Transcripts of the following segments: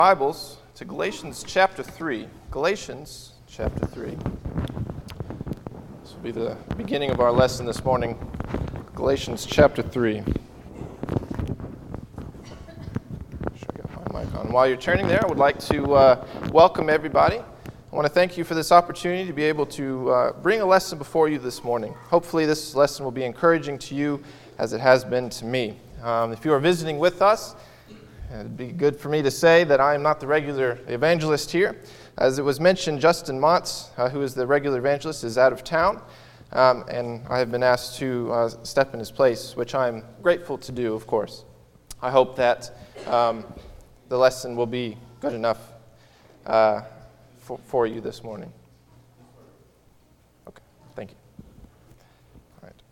Bibles to Galatians chapter 3. Galatians chapter 3. This will be the beginning of our lesson this morning. Galatians chapter 3. Make sure I got my mic on. While you're turning there, I would like to welcome everybody. I want to thank you for this opportunity to be able to bring a lesson before you this morning. Hopefully this lesson will be encouraging to you as it has been to me. If you are visiting with us, it'd be good for me to say that I am not the regular evangelist here. As it was mentioned, Justin Montz, who is the regular evangelist, is out of town, and I have been asked to step in his place, which I'm grateful to do, of course. I hope that the lesson will be good enough for you this morning. Okay, thank you. All right.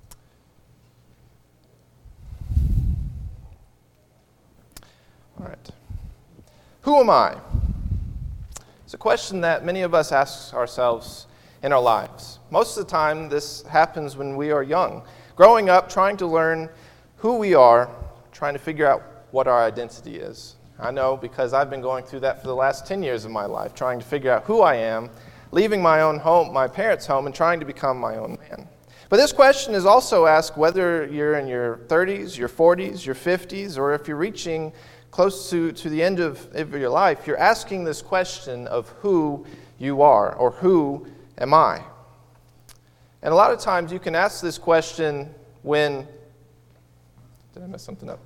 All right. Who am I? It's a question that many of us ask ourselves in our lives. Most of the time, this happens when we are young, growing up, trying to learn who we are, trying to figure out what our identity is. I know because I've been going through that for the last 10 years of my life, trying to figure out who I am, leaving my own home, my parents' home, and trying to become my own man. But this question is also asked whether you're in your 30s, your 40s, your 50s, or if you're reaching close to the end of your life, you're asking this question of who you are, or who am I? And a lot of times you can ask this question when... Did I mess something up?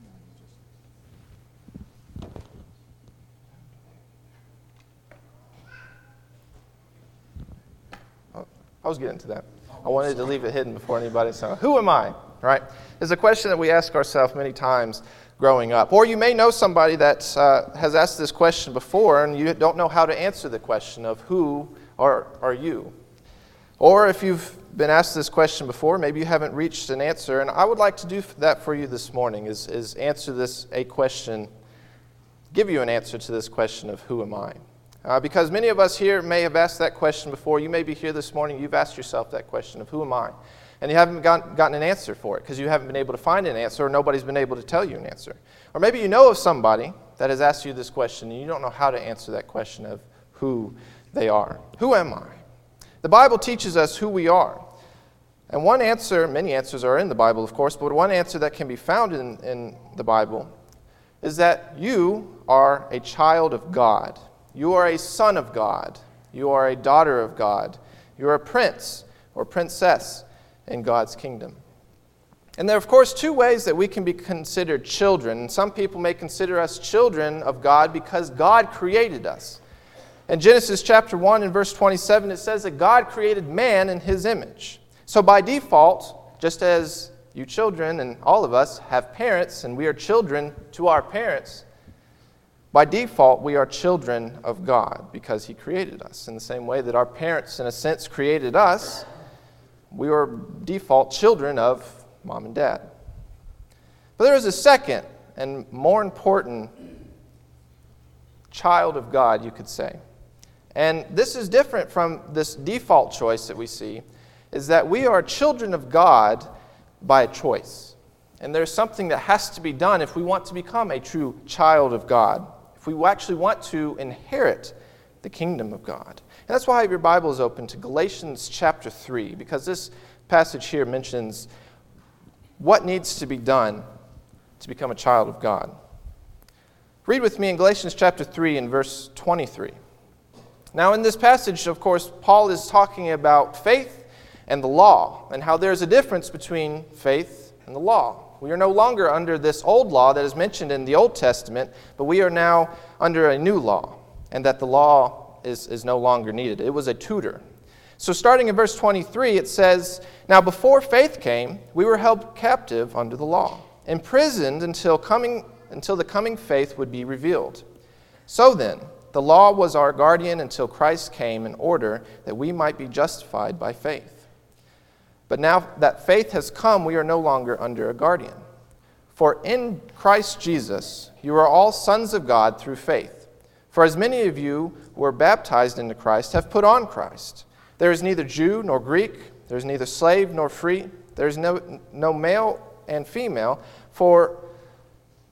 I was getting to that. I wanted to leave it hidden before anybody saw. Who am I? Right? It's a question that we ask ourselves many times growing up. Or you may know somebody that has asked this question before and you don't know how to answer the question of who are you? Or if you've been asked this question before, maybe you haven't reached an answer. And I would like to do that for you this morning, is answer a question, give you an answer to this question of who am I? Because many of us here may have asked that question before. You may be here this morning, you've asked yourself that question of who am I? And you haven't gotten an answer for it because you haven't been able to find an answer, or nobody's been able to tell you an answer. Or maybe you know of somebody that has asked you this question and you don't know how to answer that question of who they are. Who am I? The Bible teaches us who we are. And one answer, many answers are in the Bible, of course, but one answer that can be found in the Bible is that you are a child of God. You are a son of God. You are a daughter of God. You are a prince or princess in God's kingdom. And there are, of course, two ways that we can be considered children. Some people may consider us children of God because God created us. In Genesis chapter 1 and verse 27, it says that God created man in his image. So by default, just as you children and all of us have parents and we are children to our parents, by default, we are children of God because He created us. In the same way that our parents, in a sense, created us, we are default children of mom and dad. But there is a second and more important child of God, you could say. And this is different from this default choice that we see, is that we are children of God by a choice. And there's something that has to be done if we want to become a true child of God, if we actually want to inherit the kingdom of God. And that's why your Bible is open to Galatians chapter 3, because this passage here mentions what needs to be done to become a child of God. Read with me in Galatians chapter 3 and verse 23. Now in this passage, of course, Paul is talking about faith and the law, and how there's a difference between faith and the law. We are no longer under this old law that is mentioned in the Old Testament, but we are now under a new law, and that the law is no longer needed. It was a tutor. So starting in verse 23, it says, "Now before faith came, we were held captive under the law, imprisoned until the coming faith would be revealed. So then, the law was our guardian until Christ came in order that we might be justified by faith. But now that faith has come, we are no longer under a guardian. For in Christ Jesus, you are all sons of God through faith. For as many of you who were baptized into Christ have put on Christ. There is neither Jew nor Greek, there is neither slave nor free, there is no male and female, for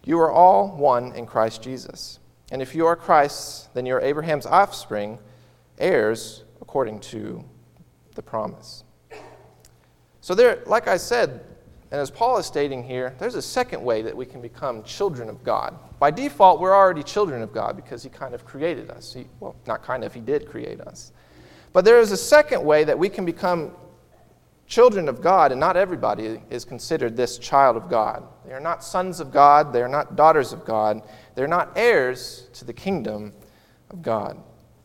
You are all one in Christ Jesus. And if you are Christ's, then you are Abraham's offspring, heirs according to the promise. So there, like I said, and as Paul is stating here, there's a second way that we can become children of God. By default, we're already children of God because he kind of created us. He did create us. But there is a second way that we can become children of God, and not everybody is considered this child of God. They are not sons of God. They are not daughters of God. They're not heirs to the kingdom of God.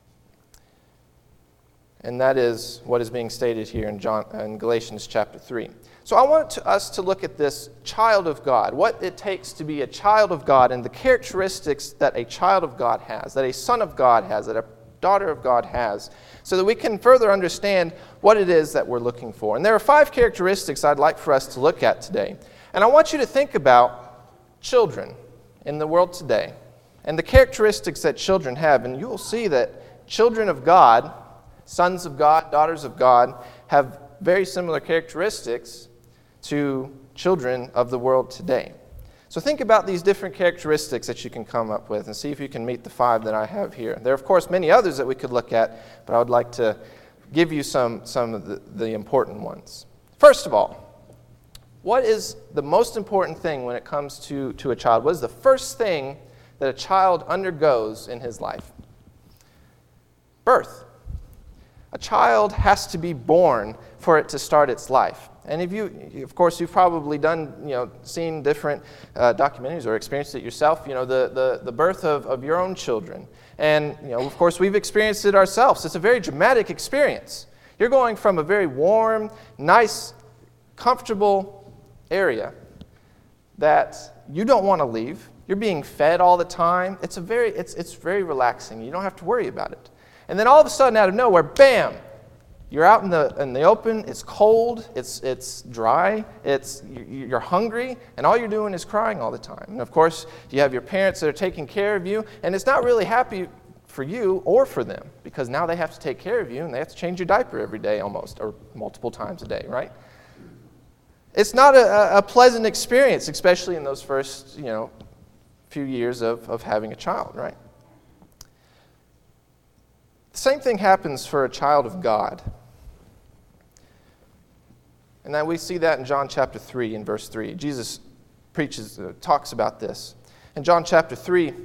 And that is what is being stated here in Galatians chapter 3. So I want us to look at this child of God, what it takes to be a child of God, and the characteristics that a child of God has, that a son of God has, that a daughter of God has, so that we can further understand what it is that we're looking for. And there are 5 characteristics I'd like for us to look at today. And I want you to think about children in the world today and the characteristics that children have. And you will see that children of God, sons of God, daughters of God, have very similar characteristics to children of the world today. So think about these different characteristics that you can come up with and see if you can meet the 5 that I have here. There are, of course, many others that we could look at, but I would like to give you some of the important ones. First of all, what is the most important thing when it comes to a child? What is the first thing that a child undergoes in his life? Birth. A child has to be born for it to start its life. And if of course, you've probably seen different documentaries or experienced it yourself, the birth of your own children. And, of course, we've experienced it ourselves. It's a very dramatic experience. You're going from a very warm, nice, comfortable area that you don't want to leave. You're being fed all the time. It's very relaxing. You don't have to worry about it. And then all of a sudden, out of nowhere, bam! You're out in the open. It's cold. It's dry. You're hungry, and all you're doing is crying all the time. And of course, you have your parents that are taking care of you, and it's not really happy for you or for them because now they have to take care of you, and they have to change your diaper every day almost, or multiple times a day, right? It's not a pleasant experience, especially in those first few years of having a child, right? The same thing happens for a child of God. And that we see that in John chapter 3 and verse 3. Jesus talks about this. In John chapter 3,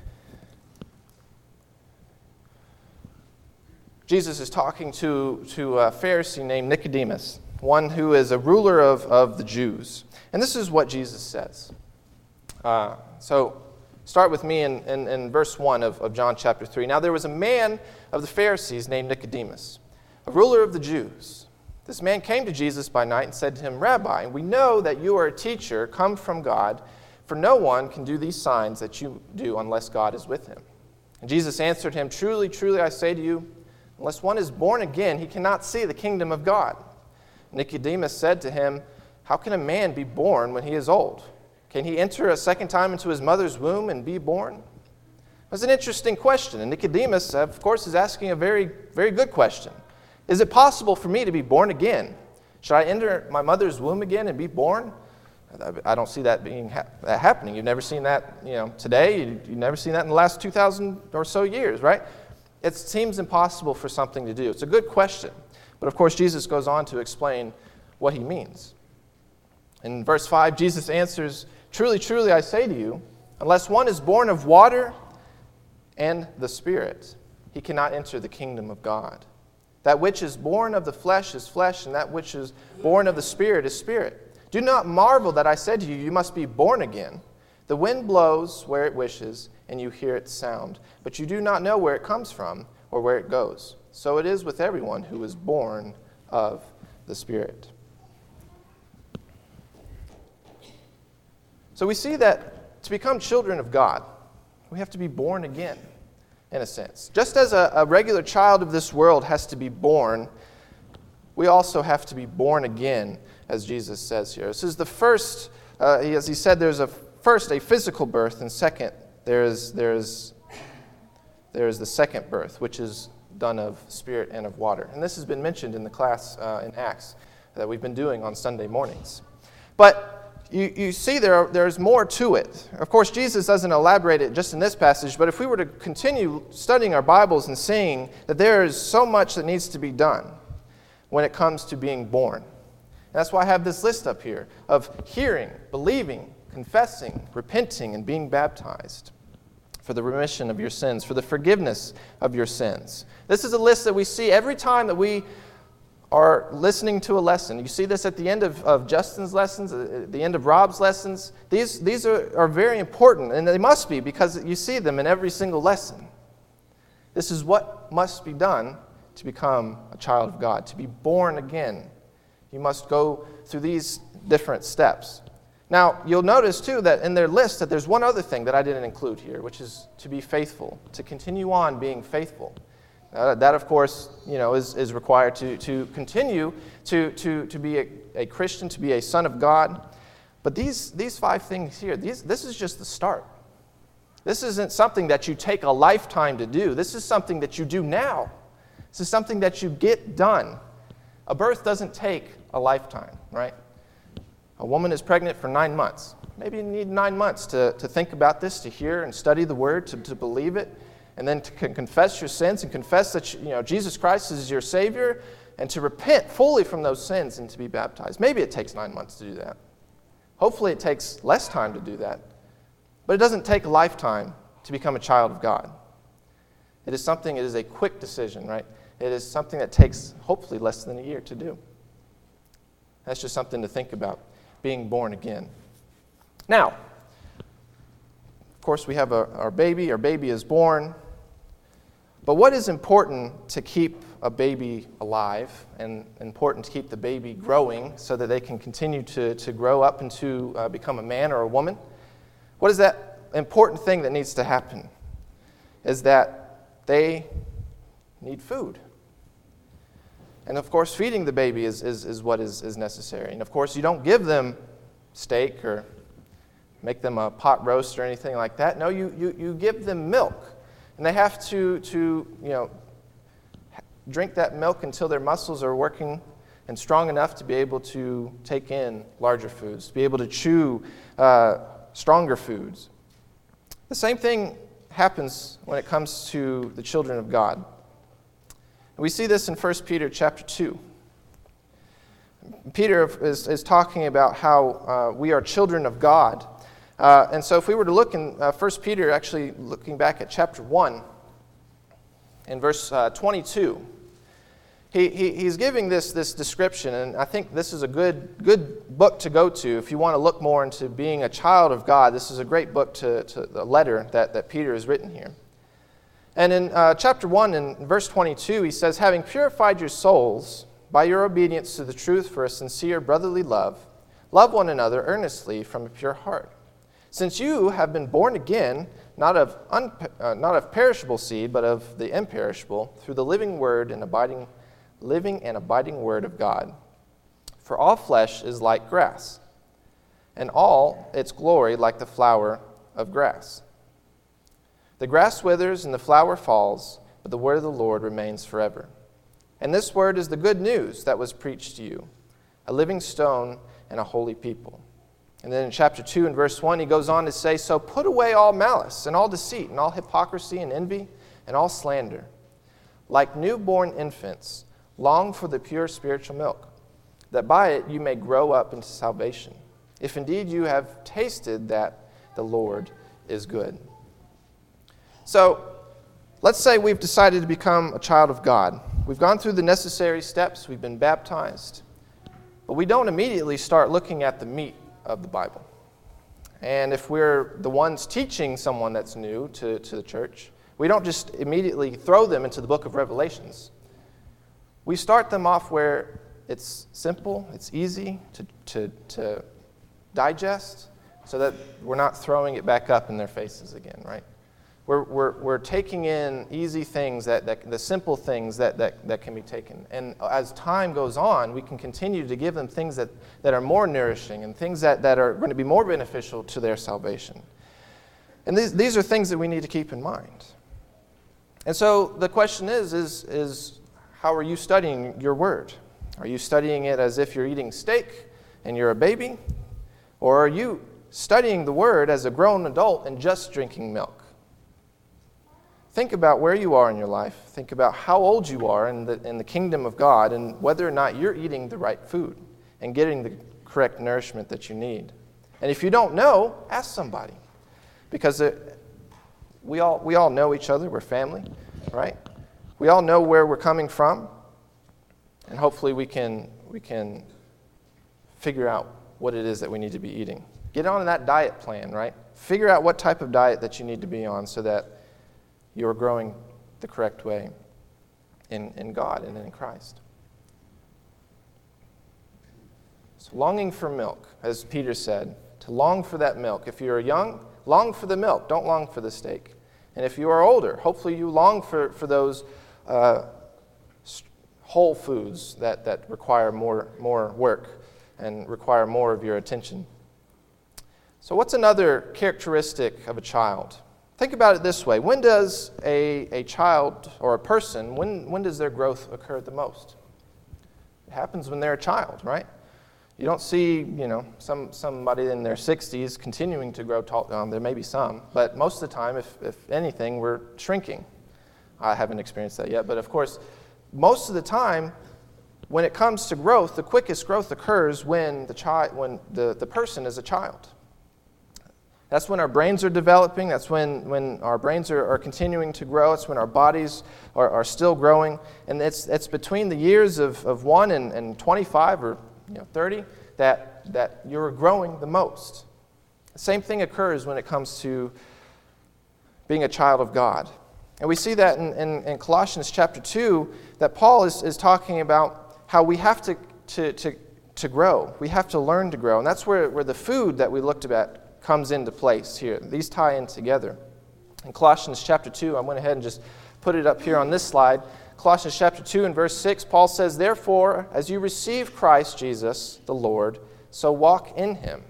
Jesus is talking to a Pharisee named Nicodemus, one who is a ruler of the Jews. And this is what Jesus says. So start with me in verse 1 of John chapter 3. Now there was a man of the Pharisees named Nicodemus, a ruler of the Jews. This man came to Jesus by night and said to him, Rabbi, we know that you are a teacher come from God, for no one can do these signs that you do unless God is with him. And Jesus answered him, Truly, truly, I say to you, unless one is born again, he cannot see the kingdom of God. Nicodemus said to him, How can a man be born when he is old? Can he enter a second time into his mother's womb and be born? That's an interesting question. And Nicodemus, of course, is asking a very, very good question. Is it possible for me to be born again? Should I enter my mother's womb again and be born? I don't see that happening. You've never seen that today. You've never seen that in the last 2,000 or so years, right? It seems impossible for something to do. It's a good question. But of course, Jesus goes on to explain what he means. In verse 5, Jesus answers, Truly, truly, I say to you, unless one is born of water and the Spirit, he cannot enter the kingdom of God. That which is born of the flesh is flesh, and that which is born of the Spirit is spirit. Do not marvel that I said to you, you must be born again. The wind blows where it wishes, and you hear its sound, but you do not know where it comes from or where it goes. So it is with everyone who is born of the Spirit. So we see that to become children of God, we have to be born again, in a sense. Just as a regular child of this world has to be born, we also have to be born again, as Jesus says here. This is the first, as he said, there's a physical birth, and second, there is the second birth, which is done of spirit and of water. And this has been mentioned in the class in Acts that we've been doing on Sunday mornings. But you see there's more to it. Of course, Jesus doesn't elaborate it just in this passage, but if we were to continue studying our Bibles and seeing that there is so much that needs to be done when it comes to being born. And that's why I have this list up here of hearing, believing, confessing, repenting, and being baptized for the remission of your sins, for the forgiveness of your sins. This is a list that we see every time that we are listening to a lesson. You see this at the end of Justin's lessons, at the end of Rob's lessons. These are very important, and they must be because you see them in every single lesson. This is what must be done to become a child of God, to be born again. You must go through these different steps. Now, you'll notice, too, that in their list that there's one other thing that I didn't include here, which is to be faithful, to continue on being faithful. That, of course, is required to continue to be a Christian, to be a son of God. But these 5 things here, this is just the start. This isn't something that you take a lifetime to do. This is something that you do now. This is something that you get done. A birth doesn't take a lifetime, right? A woman is pregnant for 9 months. Maybe you need 9 months to think about this, to hear and study the Word, to believe it, and then to confess your sins and confess that Jesus Christ is your Savior, and to repent fully from those sins and to be baptized. Maybe it takes 9 months to do that. Hopefully it takes less time to do that. But it doesn't take a lifetime to become a child of God. It is a quick decision, right? It is something that takes hopefully less than a year to do. That's just something to think about, being born again. Now, of course, we have our baby. Our baby is born. But what is important to keep a baby alive and important to keep the baby growing so that they can continue to grow up and to become a man or a woman? What is that important thing that needs to happen? Is that they need food. And of course, feeding the baby is what is necessary. And of course, you don't give them steak or make them a pot roast or anything like that. No, you give them milk. And they have to drink that milk until their muscles are working and strong enough to be able to take in larger foods, to be able to chew stronger foods. The same thing happens when it comes to the children of God. We see this in 1 Peter chapter 2. Peter is talking about how we are children of God. And so if we were to look in 1 Peter, actually looking back at chapter 1, in verse 22, he's giving this description, and I think this is a good book to go to if you want to look more into being a child of God. This is a great book to the letter that Peter has written here. And in chapter 1, in verse 22, he says, "Having purified your souls by your obedience to the truth for a sincere brotherly love, love one another earnestly from a pure heart. Since you have been born again, not of perishable seed, but of the imperishable, through the living and abiding word of God. For all flesh is like grass, and all its glory like the flower of grass. The grass withers and the flower falls, but the word of the Lord remains forever. And this word is the good news that was preached to you, a living stone and a holy people." And then in chapter 2 and verse 1, he goes on to say, "So put away all malice and all deceit and all hypocrisy and envy and all slander. Like newborn infants, long for the pure spiritual milk, that by it you may grow up into salvation, if indeed you have tasted that the Lord is good." So, let's say we've decided to become a child of God. We've gone through the necessary steps, we've been baptized, but we don't immediately start looking at the meat of the Bible. And if we're the ones teaching someone that's new to the church, we don't just immediately throw them into the book of Revelations. We start them off where it's simple, it's easy to digest, so that we're not throwing it back up in their faces again, right? We're taking in easy things, the simple things that can be taken. And as time goes on, we can continue to give them things that are more nourishing and things that are going to be more beneficial to their salvation. And these are things that we need to keep in mind. And so the question is how are you studying your word? Are you studying it as if you're eating steak and you're a baby? Or are you studying the Word as a grown adult and just drinking milk? Think about where you are in your life. Think about how old you are in the kingdom of God and whether or not you're eating the right food and getting the correct nourishment that you need. And if you don't know, ask somebody. Because we all know each other. We're family, right? We all know where we're coming from. And hopefully we can figure out what it is that we need to be eating. Get on that diet plan, right? Figure out what type of diet that you need to be on so that you're growing the correct way in God and in Christ. So longing for milk, as Peter said, to long for that milk. If you're young, long for the milk. Don't long for the steak. And if you are older, hopefully you long for those whole foods that require more work and require more of your attention. So what's another characteristic of a child? Think about it this way. When does a child or a person, when does their growth occur the most? It happens when they're a child, right? You don't see, somebody in their 60s continuing to grow tall. There may be some, but most of the time, if anything, we're shrinking. I haven't experienced that yet, but of course, most of the time, when it comes to growth, the quickest growth occurs when the person is a child. That's when our brains are developing. That's when our brains are continuing to grow. It's when our bodies are still growing. And it's between the years of 1 and 25 or 30 that you're growing the most. The same thing occurs when it comes to being a child of God. And we see that in Colossians chapter 2, that Paul is talking about how we have to grow. We have to learn to grow. And that's where the food that we looked at comes into place here. These tie in together. In Colossians chapter 2, I went ahead and just put it up here on this slide. Colossians chapter 2 and verse 6, Paul says, "Therefore, as you receive Christ Jesus, the Lord, so walk in him."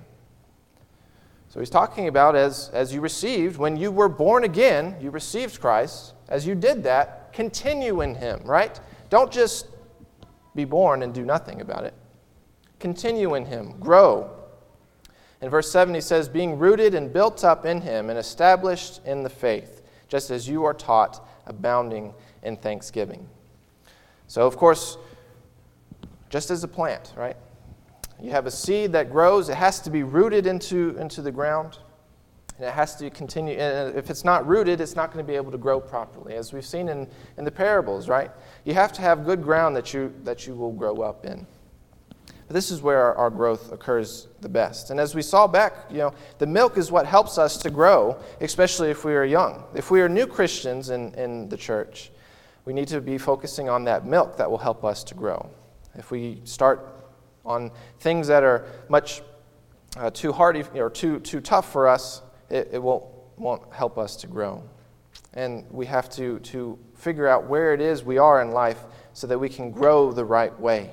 So he's talking about as you received, when you were born again, you received Christ. As you did that, continue in him, right? Don't just be born and do nothing about it. Continue in him. Grow. In verse 7 he says, "Being rooted and built up in him and established in the faith, just as you are taught, abounding in thanksgiving." So, of course, just as a plant, right? You have a seed that grows. It has to be rooted into the ground. And it has to continue. And if it's not rooted, it's not going to be able to grow properly, as we've seen in the parables, right? You have to have good ground that you will grow up in. But this is where our growth occurs the best. And as we saw back, the milk is what helps us to grow, especially if we are young. If we are new Christians in the church, we need to be focusing on that milk that will help us to grow. If we start on things that are much too hardy or too tough for us, it won't help us to grow. And we have to figure out where it is we are in life so that we can grow the right way,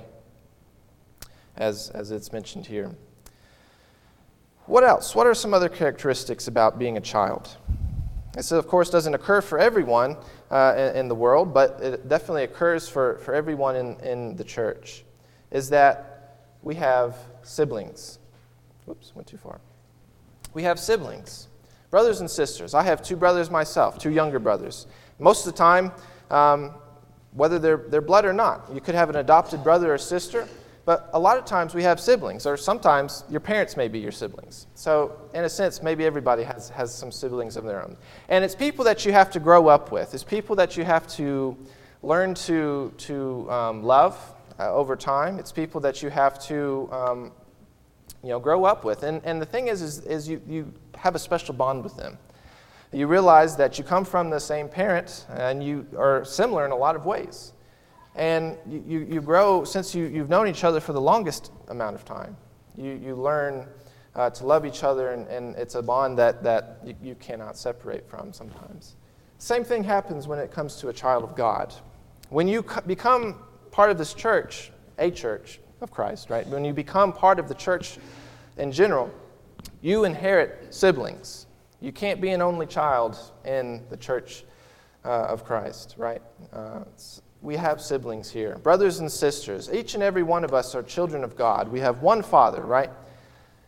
as it's mentioned here. What else? What are some other characteristics about being a child? This, of course, doesn't occur for everyone in the world, but it definitely occurs for everyone in the church, is that we have siblings. Whoops, went too far. We have siblings, brothers and sisters. I have 2 brothers myself, 2 younger brothers. Most of the time, whether they're blood or not, you could have an adopted brother or sister, but a lot of times we have siblings, or sometimes your parents may be your siblings. So in a sense, maybe everybody has some siblings of their own. And it's people that you have to grow up with. It's people that you have to learn to love over time. It's people that you have to grow up with. And the thing is you have a special bond with them. You realize that you come from the same parent and you are similar in a lot of ways. And you grow, since you've known each other for the longest amount of time. You learn to love each other, and it's a bond that you cannot separate from sometimes. Same thing happens when it comes to a child of God. When you become part of this church, a church of Christ, right? When you become part of the church in general, you inherit siblings. You can't be an only child in the church of Christ, right? We have siblings here, brothers and sisters. Each and every one of us are children of God. We have one Father, right?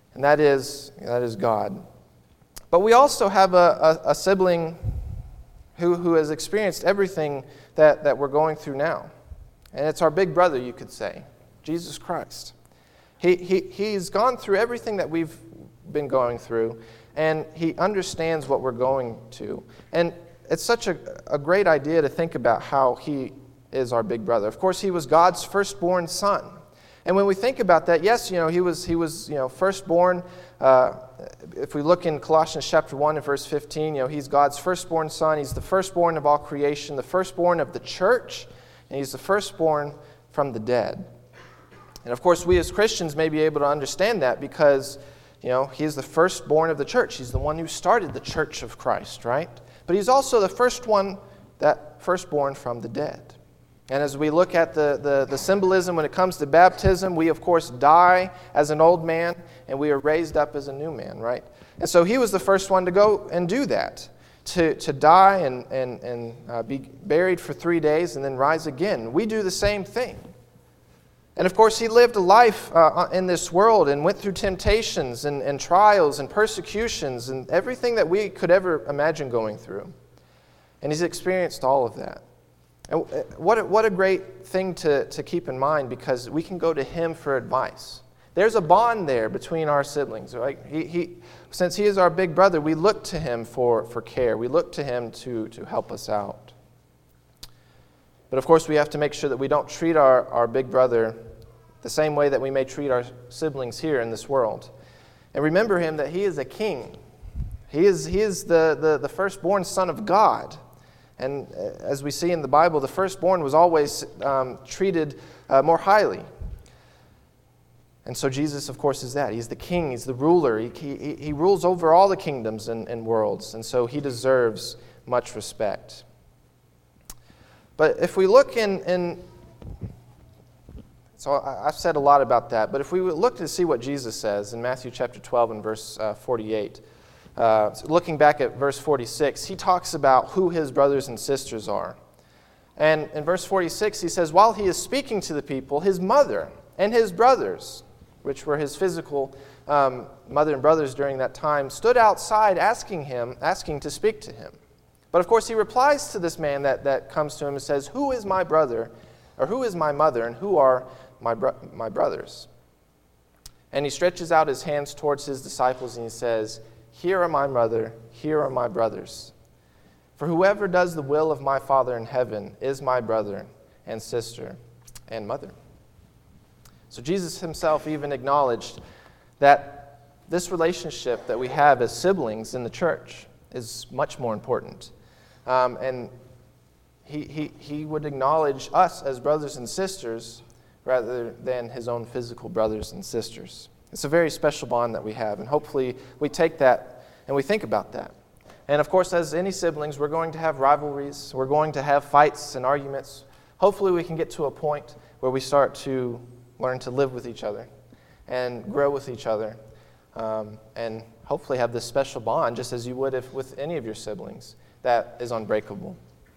and that is God. But we also have a sibling who has experienced everything that we're going through now. And it's our big brother, you could say, Jesus Christ. He's gone through everything that we've been going through, and he understands what we're going to. And it's such a great idea to think about how he is our big brother. Of course, he was God's firstborn son. And when we think about that, yes, he was firstborn. If we look in Colossians chapter 1 and verse 15, he's God's firstborn son. He's the firstborn of all creation, the firstborn of the church, and he's the firstborn from the dead. And of course, we as Christians may be able to understand that because, he's the firstborn of the church. He's the one who started the church of Christ, right? But he's also the firstborn from the dead. And as we look at the symbolism when it comes to baptism, we of course die as an old man and we are raised up as a new man, right? And so he was the first one to go and do that, to die and be buried for 3 days and then rise again. We do the same thing. And of course he lived a life in this world and went through temptations and trials and persecutions and everything that we could ever imagine going through. And he's experienced all of that. And what a great thing to keep in mind, because we can go to him for advice. There's a bond there between our siblings. Right? Since he is our big brother, we look to him for care. We look to him to help us out. But of course, we have to make sure that we don't treat our big brother the same way that we may treat our siblings here in this world. And remember him that he is a king. He is the firstborn son of God. And as we see in the Bible, the firstborn was always treated more highly. And so Jesus, of course, is that. He's the king. He's the ruler. He rules over all the kingdoms and worlds. And so he deserves much respect. But if we look so I've said a lot about that. But if we look to see what Jesus says in Matthew chapter 12 and verse 48, looking back at verse 46, he talks about who his brothers and sisters are. And in verse 46, he says, while he is speaking to the people, his mother and his brothers, which were his physical mother and brothers during that time, stood outside asking to speak to him. But of course, he replies to this man that comes to him and says, who is my brother, or who is my mother, and who are my brothers? And he stretches out his hands towards his disciples and he says, here are my mother, here are my brothers. For whoever does the will of my Father in heaven is my brother and sister and mother. So Jesus himself even acknowledged that this relationship that we have as siblings in the church is much more important. And he would acknowledge us as brothers and sisters rather than his own physical brothers and sisters. It's a very special bond that we have, and hopefully we take that and we think about that. And of course, as any siblings, we're going to have rivalries. We're going to have fights and arguments. Hopefully we can get to a point where we start to learn to live with each other and grow with each other, and hopefully have this special bond, just as you would if with any of your siblings, that is unbreakable.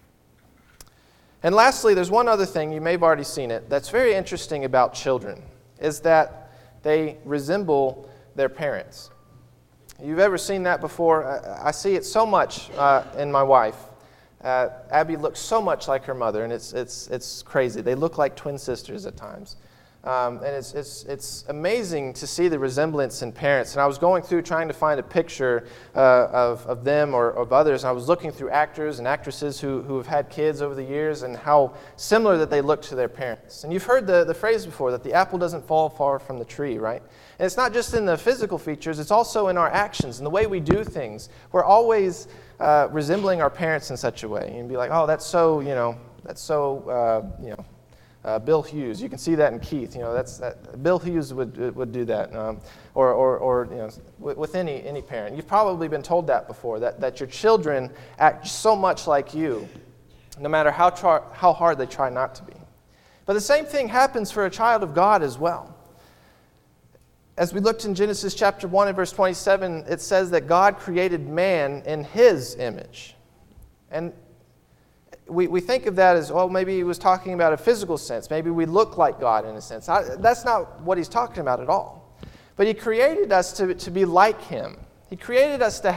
And lastly, there's one other thing, you may have already seen it, that's very interesting about children, is that they resemble their parents. You've ever seen that before? I see it so much in my wife. Abby looks so much like her mother, and it's crazy. They look like twin sisters at times. And it's amazing to see the resemblance in parents. And I was going through trying to find a picture of them or of others, and I was looking through actors and actresses who have had kids over the years and how similar that they look to their parents. And you've heard the phrase before that the apple doesn't fall far from the tree, right? And it's not just in the physical features, it's also in our actions and the way we do things. We're always resembling our parents in such a way. And be like, oh, that's so, Bill Hughes. You can see that in Keith. Bill Hughes would do that, or with any parent. You've probably been told that before. That your children act so much like you, no matter how hard they try not to be. But the same thing happens for a child of God as well. As we looked in Genesis chapter 1 and verse 27, it says that God created man in His image, and we think of that as, well, maybe he was talking about a physical sense. Maybe we look like God in a sense. That's not what he's talking about at all. But He created us to be like Him. He created us to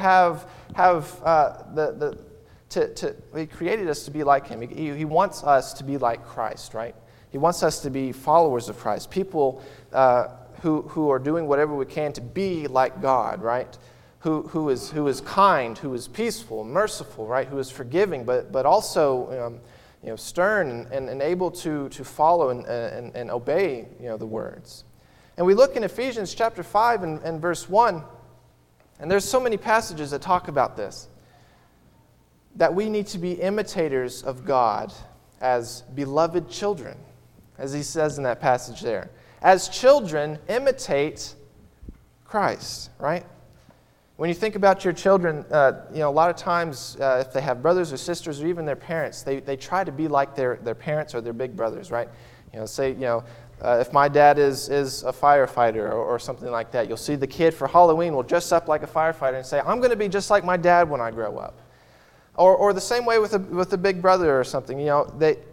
He created us to be like Him. He wants us to be like Christ, right? He wants us to be followers of Christ, people who are doing whatever we can to be like God, right? Who is kind, who is peaceful, merciful, right? Who is forgiving, but also stern and able to follow and obey the words. And we look in Ephesians chapter 5 and verse 1, and there's so many passages that talk about this, that we need to be imitators of God as beloved children, as he says in that passage there. As children, imitate Christ, right? When you think about your children, a lot of times if they have brothers or sisters or even their parents, they try to be like their parents or their big brothers, right? If my dad is a firefighter or something like that, you'll see the kid for Halloween will dress up like a firefighter and say, I'm going to be just like my dad when I grow up. Or the same way with a big brother or something. Your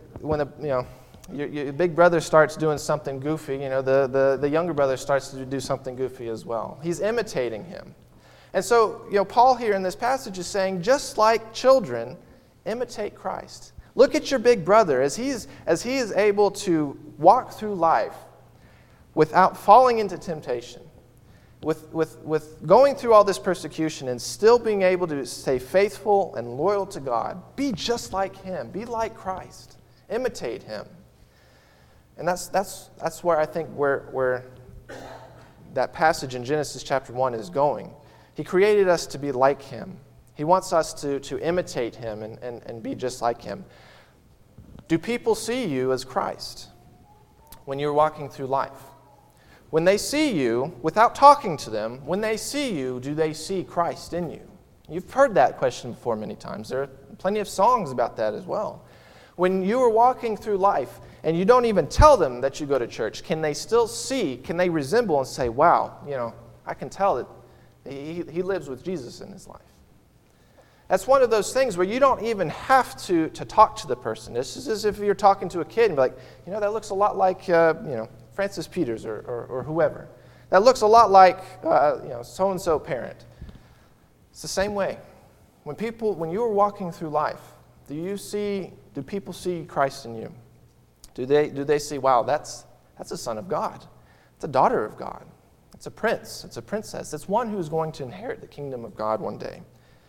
big brother starts doing something goofy, the younger brother starts to do something goofy as well. He's imitating him. And so, Paul here in this passage is saying, just like children, imitate Christ. Look at your big brother as he is able to walk through life without falling into temptation, with going through all this persecution and still being able to stay faithful and loyal to God. Be just like him. Be like Christ. Imitate him. And that's where I think where that passage in Genesis chapter 1 is going. He created us to be like him. He wants us to imitate him and be just like him. Do people see you as Christ when you're walking through life? When they see you, without talking to them, when they see you, do they see Christ in you? You've heard that question before many times. There are plenty of songs about that as well. When you are walking through life and you don't even tell them that you go to church, can they still see, can they resemble and say, wow, I can tell that he lives with Jesus in his life. That's one of those things where you don't even have to talk to the person. It's just as if you're talking to a kid and be like, that looks a lot like, Francis Peters or whoever. That looks a lot like, so-and-so parent. It's the same way. When you are walking through life, do people see Christ in you? Do they see, wow, that's a son of God. It's a daughter of God. It's a prince. It's a princess. It's one who is going to inherit the kingdom of God one day.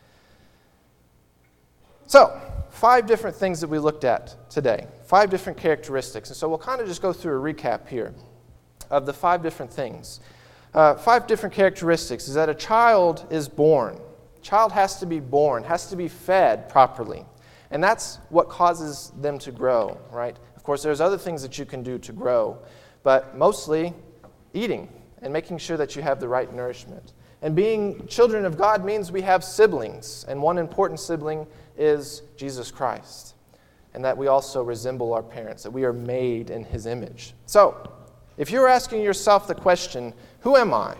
So, 5 different things that we looked at today. 5 different characteristics. And so we'll kind of just go through a recap here of the 5 different things. 5 different characteristics is that a child is born. A child has to be born, has to be fed properly. And that's what causes them to grow, right? Of course, there's other things that you can do to grow, but mostly eating and making sure that you have the right nourishment. And being children of God means we have siblings, and one important sibling is Jesus Christ, and that we also resemble our parents, that we are made in his image. So, if you're asking yourself the question, who am I?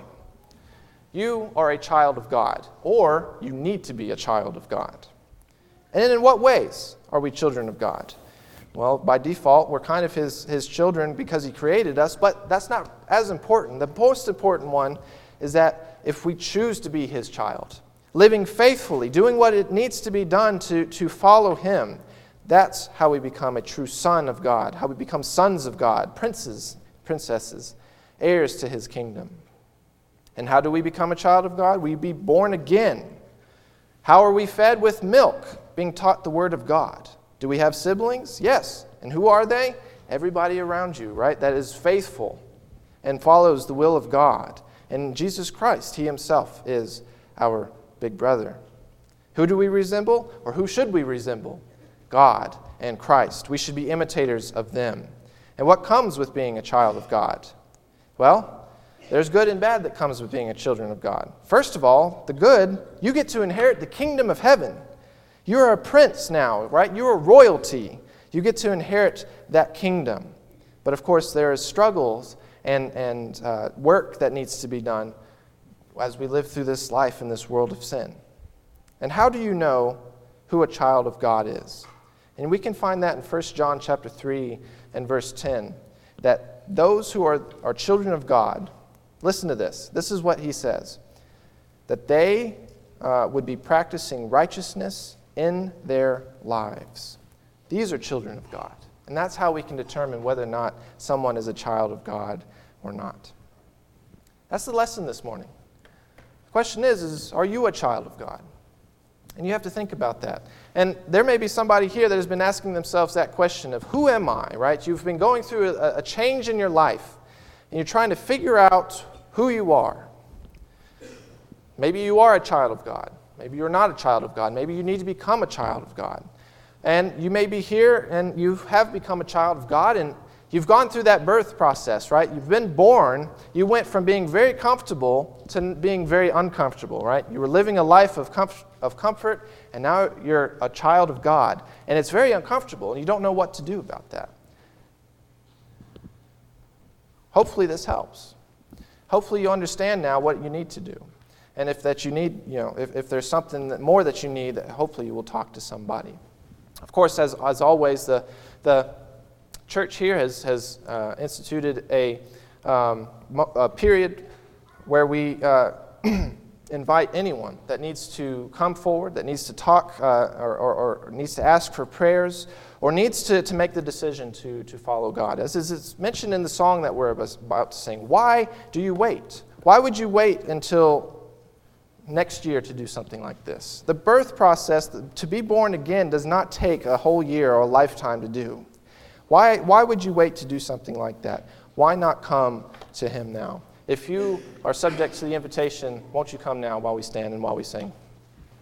You are a child of God, or you need to be a child of God. And in what ways are we children of God? Well, by default, we're kind of his children because he created us, but that's not as important. The most important one is that if we choose to be his child, living faithfully, doing what it needs to be done to follow him, that's how we become a true son of God, how we become sons of God, princes, princesses, heirs to his kingdom. And how do we become a child of God? We be born again. How are we fed? With milk, being taught the word of God. Do we have siblings? Yes. And who are they? Everybody around you, right? That is faithful and follows the will of God. And Jesus Christ, he himself is our big brother. Who do we resemble? Or who should we resemble? God and Christ. We should be imitators of them. And what comes with being a child of God? Well, there's good and bad that comes with being a children of God. First of all, the good, you get to inherit the kingdom of heaven. You're a prince now, right? You're a royalty. You get to inherit that kingdom. But of course, there is struggles and work that needs to be done as we live through this life in this world of sin. And how do you know who a child of God is? And we can find that in 1 John chapter 3 and verse 10, that those who are children of God, Listen to this. This is what he says. That they would be practicing righteousness in their lives. These are children of God. And that's how we can determine whether or not someone is a child of God or not. That's the lesson this morning. The question is are you a child of God? And you have to think about that. And there may be somebody here that has been asking themselves that question of who am I, right? You've been going through a change in your life, and you're trying to figure out who you are. Maybe you are a child of God. Maybe you're not a child of God. Maybe you need to become a child of God. And you may be here and you have become a child of God, and you've gone through that birth process, right? You've been born. You went from being very comfortable to being very uncomfortable, right? You were living a life of comfort, and now you're a child of God. And it's very uncomfortable, and you don't know what to do about that. Hopefully this helps. Hopefully you understand now what you need to do. And if that you need, if there's something more that you need, hopefully you will talk to somebody. Of course, as always, the church here has instituted a period where we invite anyone that needs to come forward, that needs to talk or needs to ask for prayers, or needs to make the decision to follow God. As is mentioned in the song that we're about to sing, why do you wait? Why would you wait until next year to do something like this? The birth process, to be born again, does not take a whole year or a lifetime to do. Why would you wait to do something like that? Why not come to Him now? If you are subject to the invitation, won't you come now while we stand and while we sing?